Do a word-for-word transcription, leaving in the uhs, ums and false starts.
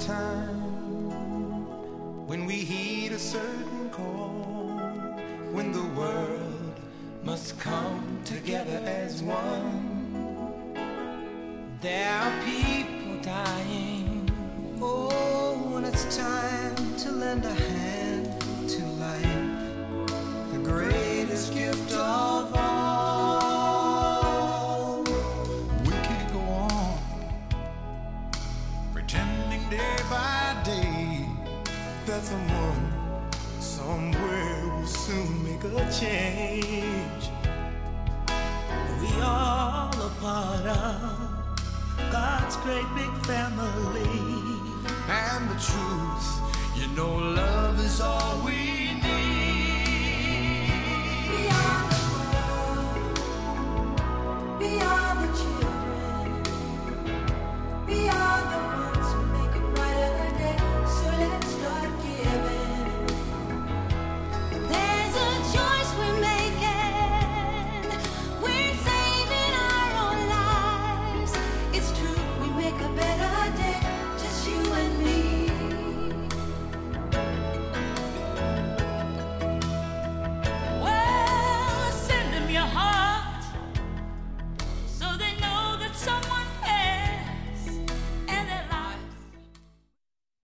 time when we heed a certain call, when the world must come together as one. There are people dying. Oh, when it's time to lend a hand to life, the greatest gift of all. We can't go on pretending day by day that someone somewhere will soon make a change. We all a part of God's great big family, and the truth